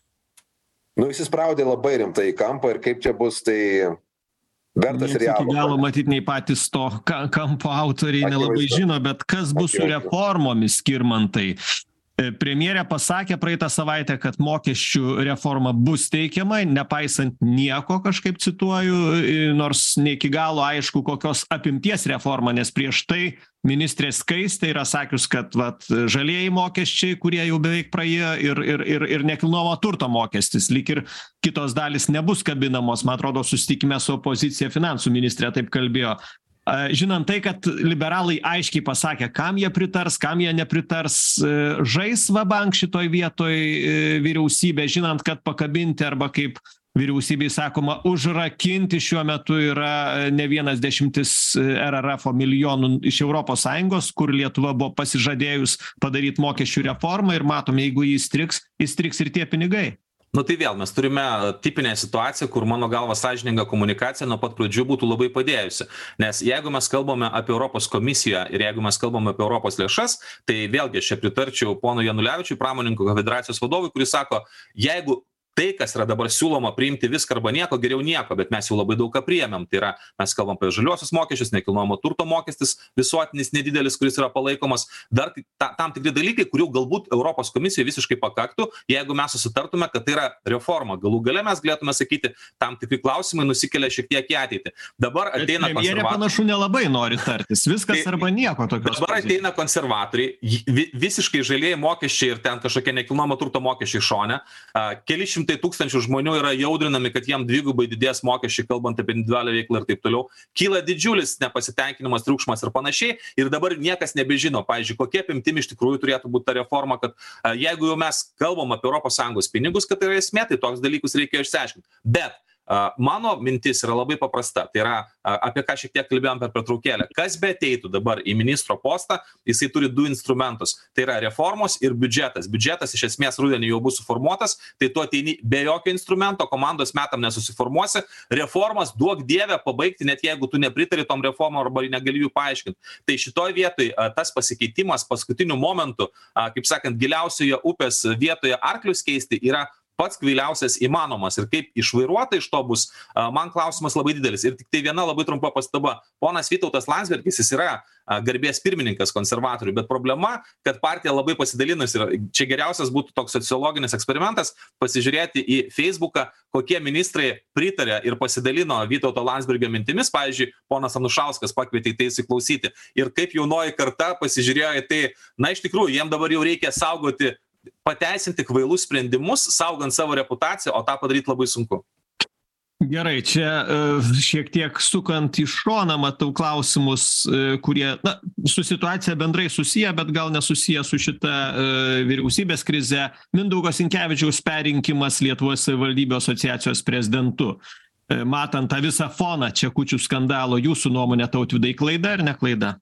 nu, įsispraudė labai rimtai į kampą ir kaip čia bus, tai vertas serialo. Iki galo matyt, nei patys to kampo autoriai nelabai žino, bet kas bus su reformomis, Skirmantai? Premjerė pasakė praeitą savaitę, kad mokesčių reforma bus teikiama, nepaisant nieko, kažkaip cituoju, nors ne iki galo aišku, kokios apimties reforma, nes prieš tai ministrė Skaistė yra sakius, kad vat, žalieji mokesčiai, kurie jau beveik praėjo, ir, ir, ir, ir nekilnojamo turto mokestis, lyg ir kitos dalis nebus kabinamos, man atrodo, susitikime su opozicija finansų ministrė taip kalbėjo. Žinant tai, kad liberalai aiškiai pasakė, kam jie pritars, kam jie nepritars, žais vabank šitoj vietoj vyriausybė, žinant, kad pakabinti arba kaip vyriausybei sakoma, užrakinti šiuo metu yra ne vienas dešimtis R R F milijonų iš Europos Sąjungos, kur Lietuva buvo pasižadėjus padaryti mokesčių reformą ir matom, jeigu jį įstriks, įstriks ir tie pinigai. Nu tai vėl, mes turime tipinę situaciją, kur mano galva sąžininga komunikacija nuo pat pradžių būtų labai padėjusi. Nes jeigu mes kalbame apie Europos komisiją ir jeigu mes kalbame apie Europos lėšas, tai vėlgi aš čia pritarčiau pono Janulevičiui, pramonininkų federacijos vadovui, kuris sako, jeigu tai, kas yra dabar siūloma priimti viską arba nieko, geriau nieko, bet mes jau labai daug ką priėmėm. Tai yra, mes kalbam apie žaliuosius mokesčius, nekilnojamo turto mokestis, visuotinis nedidelis, kuris yra palaikomas, dar ta, tam tikri dalykai, kurių galbūt Europos komisijoje visiškai pakaktų, jeigu mes susitartume, kad tai yra reforma. Galų gale mes galėtume sakyti, tam tikri klausimai nusikelia šiek tiek į ateitį. Dabar ateina konservatoriai. Premjerė panašu nelabai nori tartis, viskas tai, arba nieko tokios. Dabar pozicijos. Ateina konservatoriai, visiškai žalieji mokesčiai ir ten kažkokie nekilnojamo turto mokesčiai šone, keli šimtai tūkstančių žmonių yra jaudrinami, kad jiem dvigubai didės mokesčiai, kalbant apie individualią veiklą ir taip toliau. Kyla didžiulis nepasitenkinimas, triukšmas ir panašiai. Ir dabar niekas nebežino, pavyzdžiui, kokie apimtimi iš tikrųjų turėtų būti ta reforma, kad a, jeigu jau mes kalbam apie Europos Sąjungos pinigus, kad tai yra esmė, tai toks dalykus reikia išsiaiškinti. Bet a, mano mintis yra labai paprasta. Tai yra, a, apie ką šiek tiek kalbėjom per pertraukėlę. Kas be ateitų dabar į ministro postą, jisai turi du instrumentus. Tai yra reformos ir biudžetas. Biudžetas iš esmės rudenį jau bus suformuotas, tai tu ateini be jokio instrumento, komandos metam nesusiformuosi. Reformas duok dievę pabaigti, net jeigu tu nepritari tom reformom arba negali jų paaiškinti. Tai šitoj vietoj a, tas pasikeitimas paskutiniu momentu, a, kaip sakant, giliausioje upės vietoje arklius keisti yra pats kvailiausias įmanomas. Ir kaip išvairuota iš to bus, man klausimas labai didelis. Ir tik tai viena labai trumpa pastaba. Ponas Vytautas Landsbergis, jis yra garbės pirmininkas konservatorių, bet problema, kad partija labai pasidalinus ir čia geriausias būtų toks sociologinis eksperimentas, pasižiūrėti į Facebooką, kokie ministrai pritarė ir pasidalino Vytauto Landsbergio mintimis. Pavyzdžiui, ponas Anušauskas pakvietė į tai įsiklausyti. Ir kaip jaunoji karta pasižiūrėjo į tai, na iš tikrųjų, jiem dabar jau reikia saugoti pateisinti kvailus sprendimus, saugant savo reputaciją, o tą padaryti labai sunku. Gerai, čia uh, šiek tiek sukant į šoną, matau klausimus, uh, kurie, na, su situacija bendrai susiję, bet gal nesusiję su šita uh, vyriausybės krize. Mindaugo Sinkevičiaus perrinkimas Lietuvos savivaldybių asociacijos prezidentu. Uh, matant tą visą foną Čekučių skandalo, jūsų nuomonė, Tautvydai, klaida ar ne klaida?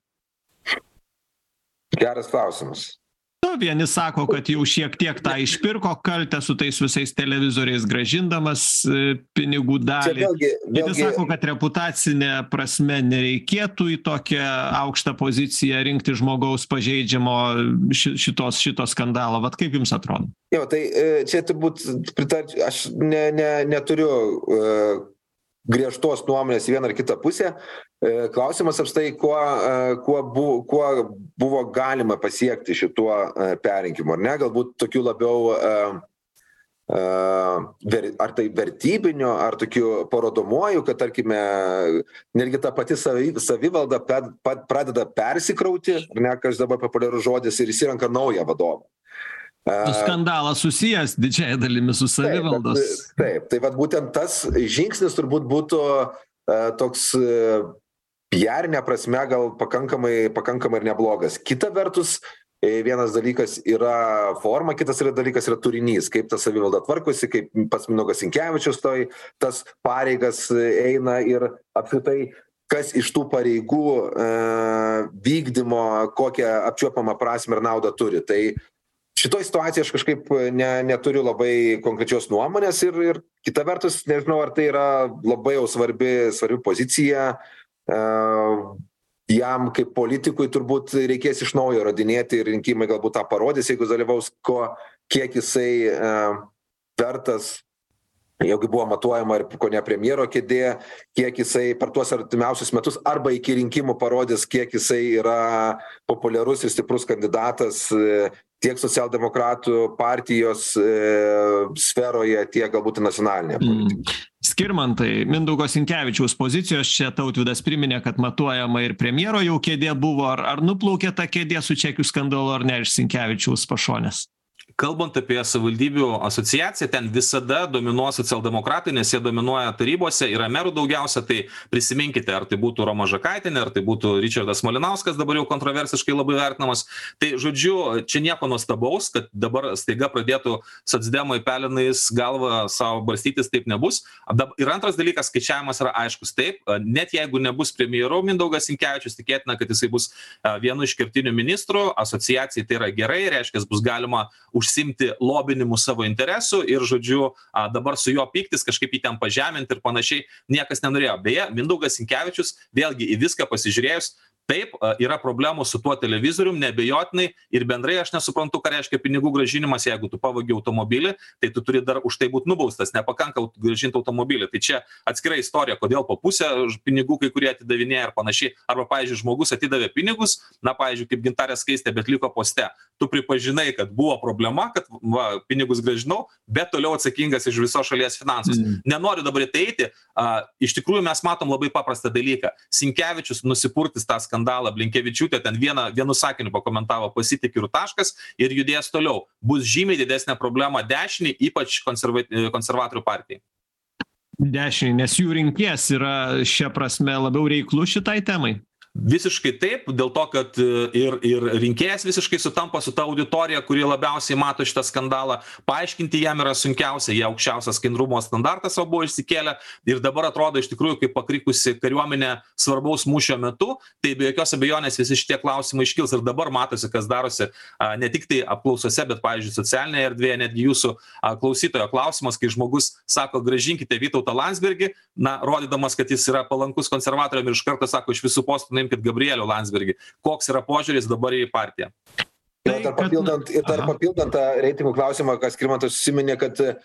Geras klausimas. Vieni sako, kad jau šiek tiek tą išpirko kaltę su tais visais televizoriais grąžindamas pinigų dalį. Vėlgi, vėlgi... Kiti sako, kad reputacinė prasme nereikėtų į tokią aukštą poziciją rinkti žmogaus pažeidžiamo šitos, šito skandalo. Vat kaip jums atrodo? Jo, tai čia turbūt pritarčiau, aš ne, ne, neturiu uh, griežtos nuomonės į vieną ar kitą pusę. klausimas apstai, kuo, kuo, bu, kuo buvo galima pasiekti šituo perrinkimu, ar ne, galbūt tokių labiau ar tai vertybiniu, ar tokiu parodomuoju, kad, tarkime, netgi ta pati savivalda pradeda persikrauti, ar ne, kas dabar populiarus žodis, ir įsirenka naują vadovą. Skandalas susijęs didžiąją dalimi su savivaldos. Taip, taip, tai vat būtent tas žingsnis turbūt būtų toks piarinė prasme gal pakankamai, pakankamai ir neblogas. Kita vertus, vienas dalykas yra forma, kitas yra dalykas yra turinys, kaip ta savivalda tvarkosi, kaip pats Mindaugas Sinkevičius toj, tas pareigas eina ir apskritai, kas iš tų pareigų e, vykdymo, kokią apčiuopamą prasmę ir naudą turi. Tai šitoj situacijai aš kažkaip ne, neturiu labai konkrečios nuomonės ir, ir kita vertus, nežinau, ar tai yra labai jau svarbi, svarbi pozicija. E, jam kaip politikui turbūt reikės iš naujo rodinėti ir rinkimai galbūt tą parodys, jeigu dalyvaus, ko, kiek jisai e, vertas, jeigu buvo matuojama ir ko ne premjero kėdė, kiek jisai per tuos artimiausius metus arba iki rinkimų parodys, kiek jisai yra populiarus ir stiprus kandidatas e, tiek socialdemokratų partijos e, sferoje, tiek galbūt nacionalinėje politikoje. Mm. Skirmantai, Mindaugo Sinkevičiaus pozicijos čia Tautvydas priminė, kad matuojama ir premjero jau kėdė buvo, ar, ar nuplaukė ta kėdė su čekių skandalu ar ne iš Sinkevičiaus pašonės? Kalbant apie savivaldybių asociaciją, ten visada dominuoja socialdemokratai, nes jie dominuoja tarybose, yra merų daugiausia, tai prisiminkite, ar tai būtų Roma Žakaitienė, ar tai būtų Ričardas Malinauskas, dabar jau kontroversiškai labai vertinamas. Tai žodžiu, čia nieko nuostabaus, kad dabar staiga pradėtų socdemai pelenais galvą savo barstytis, taip nebus. Ir antras dalykas, skaičiavimas yra aiškus, taip, net jeigu nebus premjero Mindaugas Sinkevičius, tikėtina, kad jisai bus vienu iš kertinių ministrų, asociacijai tai yra gerai, reiškia, bus galima užsimti lobinimu savo interesų ir, žodžiu, dabar su juo pyktis, kažkaip jį ten pažeminti ir panašiai, niekas nenorėjo. Beje, Mindaugas Sinkevičius, vėlgi į viską pasižiūrėjus, taip, yra problemų su tuo televizorium, nebejotinai, ir bendrai aš nesuprantu, ką reiškia pinigų grąžinimas, jeigu tu pavagi automobilį, tai tu turi dar už tai būti nubaustas, nepakanka grąžinti automobilį. Tai čia atskira istorija, kodėl po pusę pinigų kai kurie atidavinėja ir panašiai. Arba, pavyzdžiui, žmogus atidavė pinigus, na, pavyzdžiui, kaip Gintarė Skaistė, bet liko poste. Tu pripažinai, kad buvo problema, kad va, pinigus grąžinau, bet toliau atsakingas iš visos šalies finansus. Mm. Nenoriu dabar įteiti, a, iš tikrųjų mes matom labai paprastą dalyką. Sinkevičius nusipurtis tą skandalą, Blinkevičiūtė ten vieną, vienu sakiniu pakomentavo, pasitikiu ir taškas, ir judės toliau. Bus žymiai didesnė problema dešiniai, ypač konserva, konservatorių partijai. Dešiniai, nes jų rinkėjas yra šia prasme labiau reiklus šitai temai. Visiškai taip, dėl to, kad ir, ir rinkėjas visiškai sutampa su ta auditorija, kuri labiausiai mato šitą skandalą. Paaiškinti jam yra sunkiausia, jie aukščiausią skaidrumo standartą savo buvo išsikėlę ir dabar atrodo iš tikrųjų kaip pakrikusi kariuomenė svarbaus mūšio metu, tai be jokios abejonės visi šitie klausimai iškils ir dabar matosi, kas darosi ne tik tai apklausose, bet, pavyzdžiui, socialinėje erdvėje, netgi jūsų klausytojo klausimas, kai žmogus sako, grąžinkite Vytautą Landsbergį, na, rodydamas, kad jis yra palankus konservatoriam ir iš karto sako, iš visų postų kad Gabrielių Landsbergį. Koks yra požiūris dabar į partiją? Ir dar papildant, ir dar papildant tą reitingų klausimą, kas Skirmantas susiminė, kad e,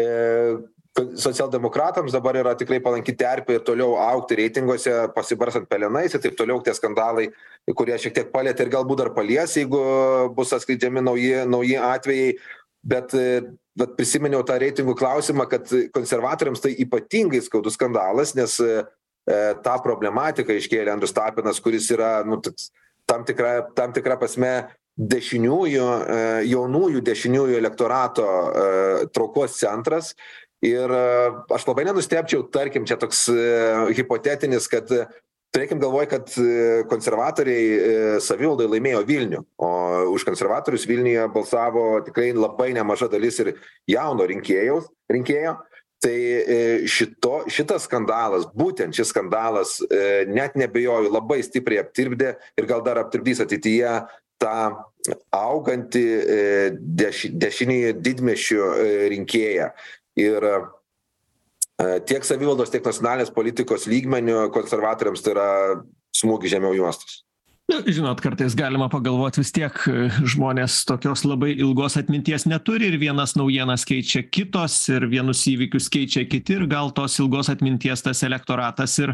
socialdemokratams dabar yra tikrai palanki terpė ir toliau augti reitinguose, pasibarsant pelenais ir taip toliau tie skandalai, kurie šiek tiek palėtė ir galbūt dar palies, jeigu bus atskleidžiami nauji, nauji atvejai. Bet, bet prisiminiau tą reitingų klausimą, kad konservatoriams tai ypatingai skaudus skandalas, nes tą problematiką iškėlė Andrius Tapinas, kuris yra nu, tam, tikra, tam tikra prasme dešiniųjų, jaunųjų dešiniųjų elektorato traukos centras. Ir aš labai nenustebčiau, tarkim, čia toks hipotetinis, kad turėkim galvoj, kad konservatoriai savivaldai laimėjo Vilnių, o už konservatorius Vilniuje balsavo tikrai labai nemaža dalis ir jauno rinkėjo. rinkėjo. Tai šito, šitas skandalas, būtent šis skandalas, net nebejoju, labai stipriai aptirpdė ir gal dar aptirpdys ateityje tą augantį deš, dešinį didmiesčių rinkėją. Ir tiek savivaldos, tiek nacionalinės politikos lygmenių konservatoriams tai yra smūgis žemiau juostos. Na, žinot, kartais galima pagalvoti, vis tiek žmonės tokios labai ilgos atminties neturi ir vienas naujienas keičia kitos ir vienus įvykius keičia kiti ir gal tos ilgos atminties tas elektoratas ir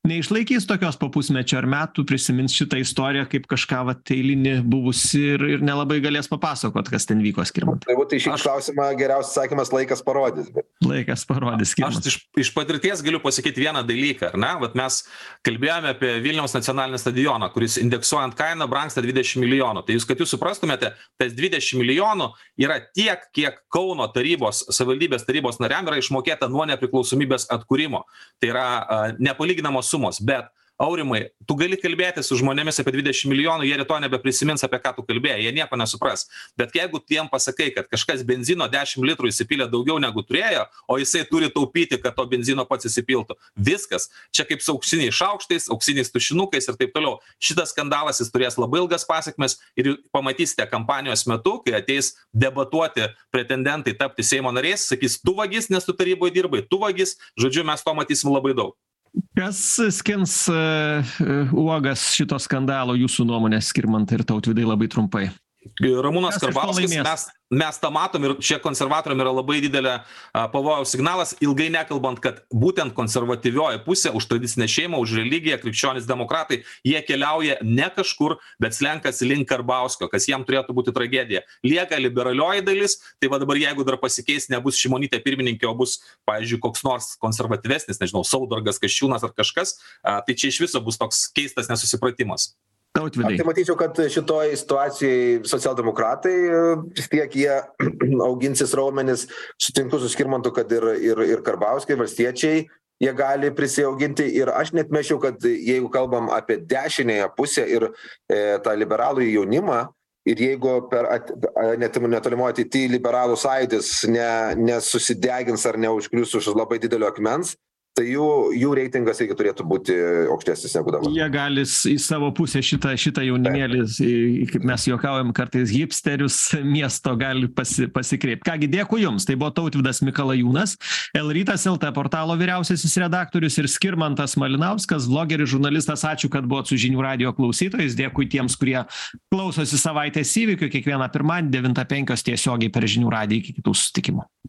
neišlaikys tokios po pusmečio ar metų, prisimins šitą istoriją kaip kažką vat eilinį buvusi ir, ir nelabai galės papasakot, kas ten vyko, Skirmantai. Tai būtų šį klausimą geriausias sakymas laikas parodys. Bet... Laikas parodys, Skirmantai. Aš iš, iš patirties galiu pasakyti vieną dalyką, ar ne? Vat mes kalbėjome apie Vilniaus nacionalinį stadioną, kuris indeksuojant kainą brangsta dvidešimt milijonų. Tai jūs, kad jūs suprastumėte, tas dvidešimt milijonų yra tiek, kiek Kauno tarybos, savivaldybės tarybos nariam yra išmokėta nuo nepriklausomybės atkūrimo. Tai yra uh, nepalyginamos sumos, bet Aurimai, tu gali kalbėti su žmonėmis apie dvidešimt milijonų, jie rytoj nebeprisimins, apie ką tu kalbėjai, jie nieko nesupras. Bet jeigu tiem pasakai, kad kažkas benzino dešimt litrų įsipylė daugiau negu turėjo, o jisai turi taupyti, kad to benzino pats įsipiltų, viskas. Čia kaip su auksiniais šaukštais, auksiniais tušinukais ir taip toliau. Šitas skandalas jis turės labai ilgas pasekmes ir pamatysite kampanijos metu, kai ateis debatuoti pretendentai tapti Seimo nariais, sakys, tu vagis, nes tu taryboje dirbai, tu vagis, žodžiu, mes to matysim labai daug. Kas skins uh, uogas šito skandalo, jūsų nuomonė, Skirmantai ir Tautvydai, labai trumpai? Ramūnas Karbauskis, mes, mes tą matom ir čia konservatoriam yra labai didelė a, pavojaus signalas, ilgai nekalbant, kad būtent konservatyvioji pusė už tradicinę šeimą, už religiją, krikščionys demokratai, jie keliauja ne kažkur, bet slenkasi link Karbauskio, kas jam turėtų būti tragedija. Lieka liberalioji dalis, tai va dabar jeigu dar pasikeis, nebus Šimonytė pirmininkė, o bus, pavyzdžiui, koks nors konservatyvesnis, nežinau, Saudargas, Kasčiūnas ar kažkas, a, tai čia iš viso bus toks keistas nesusipratimas. Tautvydai. Aš tai matyčiau, kad šitoj situacijai socialdemokratai vis tiek jie auginsis raumenis, sutinku su Skirmantu, kad ir, ir, ir Karbauskiai, valstiečiai, jie gali prisiauginti ir aš net mečiau, kad jeigu kalbam apie dešinėją pusę ir e, tą liberalų jaunimą, ir jeigu per at, net, netolimoje ateityje liberalų sąjūdis ne, nesusidegins ar neužklius už labai didelio akmens, tai jų, jų reitingas irgi turėtų būti aukštesnis negu dabar. Jie gali į savo pusę šitą, šitą jaunimėlį, kaip mes juokaujam, kartais hipsterius miesto gali pasi, pasikreipti. Kągi, dėkui Jums. Tai buvo Tautvydas Mikalajūnas, Elrytas L T portalo vyriausiasis redaktorius ir Skirmantas Malinauskas, vlogeris, žurnalistas. Ačiū, kad buvot su Žinių radijo klausytojais. Dėkui tiems, kurie klausosi savaitės įvykių. Kiekvieną pirmadienį devintą penkios tiesiogiai per Žinių radiją. Iki kitų susitikimų.